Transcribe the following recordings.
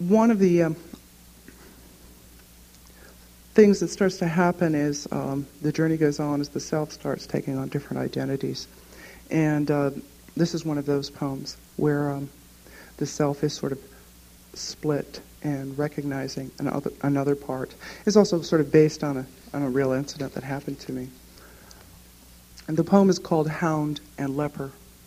one of the things that starts to happen is the journey goes on as the self starts taking on different identities. And this is one of those poems where the self is sort of split and recognizing another part. It's also sort of based on a real incident that happened to me. And the poem is called Hound and Leper.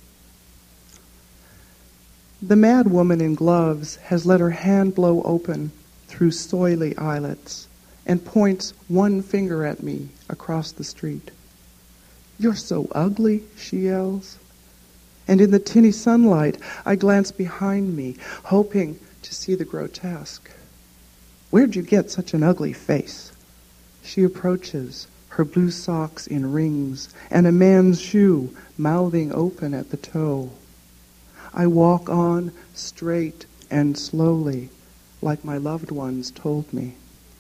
The mad woman in gloves has let her hand blow open through soily eyelets and points one finger at me across the street. "You're so ugly," she yells. And in the tinny sunlight, I glance behind me, hoping to see the grotesque. "Where'd you get such an ugly face?" She approaches, her blue socks in rings, and a man's shoe mouthing open at the toe. I walk on straight and slowly, like my loved ones told me.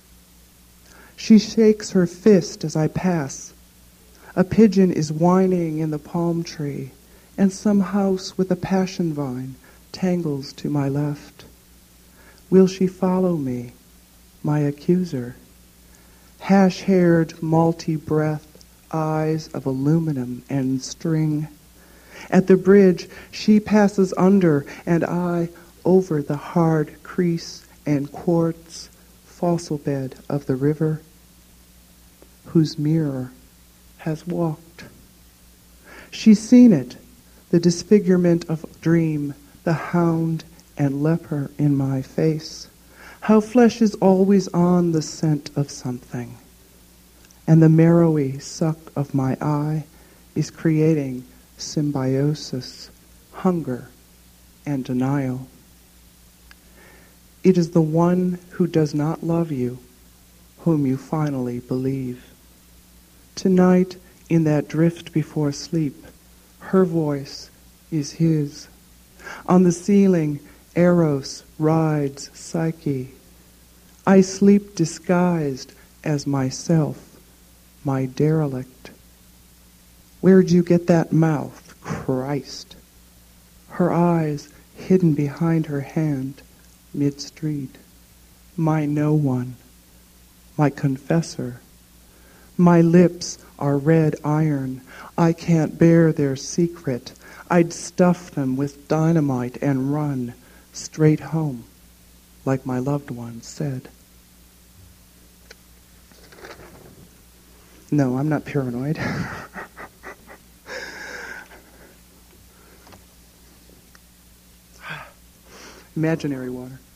She shakes her fist as I pass. A pigeon is whining in the palm tree, and some house with a passion vine tangles to my left. Will she follow me, my accuser? Hash-haired, malty breath, eyes of aluminum and string. At the bridge, she passes under, and I over the hard crease and quartz fossil bed of the river, whose mirror has walked. She's seen it, the disfigurement of dream, the hound and leper in my face. How flesh is always on the scent of something, and the marrowy suck of my eye is creating symbiosis, hunger, and denial. It is the one who does not love you whom you finally believe. Tonight, in that drift before sleep, her voice is his. On the ceiling, Eros rides Psyche. I sleep disguised as myself, my derelict. Where'd you get that mouth, Christ? Her eyes hidden behind her hand, mid-street. My no one, my confessor. My lips are red iron. I can't bear their secret. I'd stuff them with dynamite and run straight home, like my loved ones said. No, I'm not paranoid. Imaginary water.